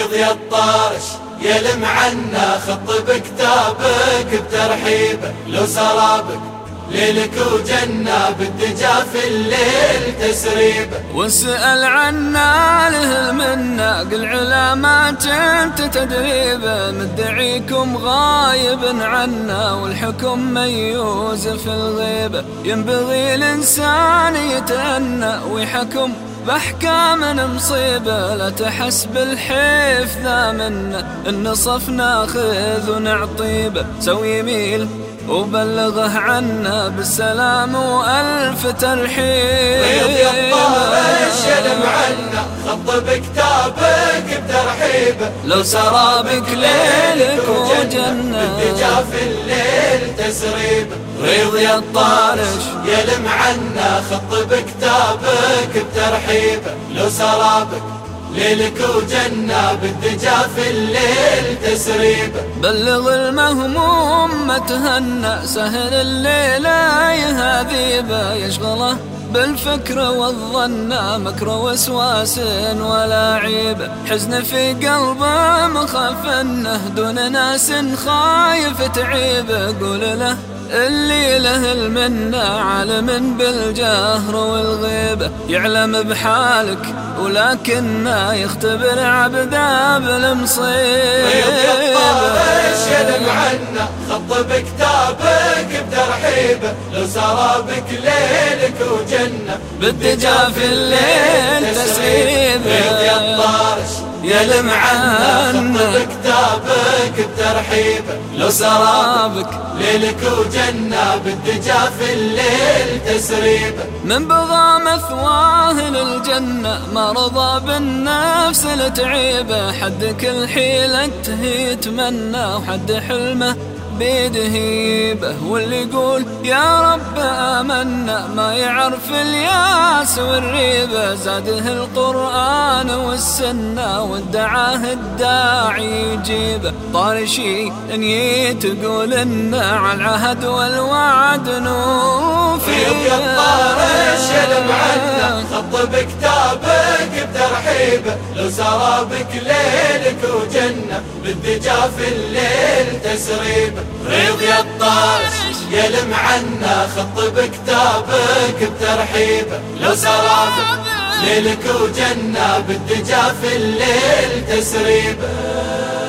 ريض يا الطارش يلم عنا خط بكتابك بترحيبه، لو سرابك ليلك وجنة بالدجا في الليل تسريبه. واسأل عنا له المنة قل علامات انت تدريبه، مدعيكم غايب عنا والحكم ميوز في الغيبة. ينبغي الإنسان يتأنى ويحكم بأحكام مصيبة، لا تحس بالحيف ذا منا النصف ناخذ ونعطيبه. سوي يميل وبلغه عنا بالسلام وألف ترحيب. ريض يا الطارش يلم عنا خط بكتابك بترحيبه، لو سرابك ليلك وجنة بالدجا في الليل تسريبه. ريض يا الطارش يلم عنا خط بكتابك بترحيبه، لو سرابك ليلك وجنة بالدجا في الليل تسريبه. بلغ المهموم ما تهنى سهل الليلة يهذيبه، يشغله بالفكر والظن مكر وسواس ولا عيبه. حزن في قلبه مخاف انه دون ناس خايف تعيبه. قول له اللي له المنة عالم بالجهر والغيبة، يعلم بحالك ولكنه يختبر عبده بالمصيبة. ريض يا الطارش يلم عنا خط بكتابك بترحيبه، لو سرابك ليلك وجنة بالدجا في الليل تسريبه. ريض يا الطارش يلم عنا خط بكتابك بترحيبه، لو سرابك ليلك وجنة بالدجا في الليل تسريبه. من بغى مثواه للجنة ما رضى بالنفس لتعيبه، حد كل حيلته يتمنى وحد حلمه بيده هيبه. واللي يقول يا رب آمنا ما يعرف الياس والريبة، زاده القرآن والسنة وادعاه الداعي يجيبه. طارشي ان يتقول إنه على العهد والوعد نوفي. ريض يا الطارش يلم عنا خط بكتابك بترحيبه، لو سرابك ليلك وجنة بالدجا في الليل تسريبه. ريض يا الطارش يلم عنا خط بكتابك بترحيبه، لو سرابك ليلك وجنة بالدجا في الليل تسريبه.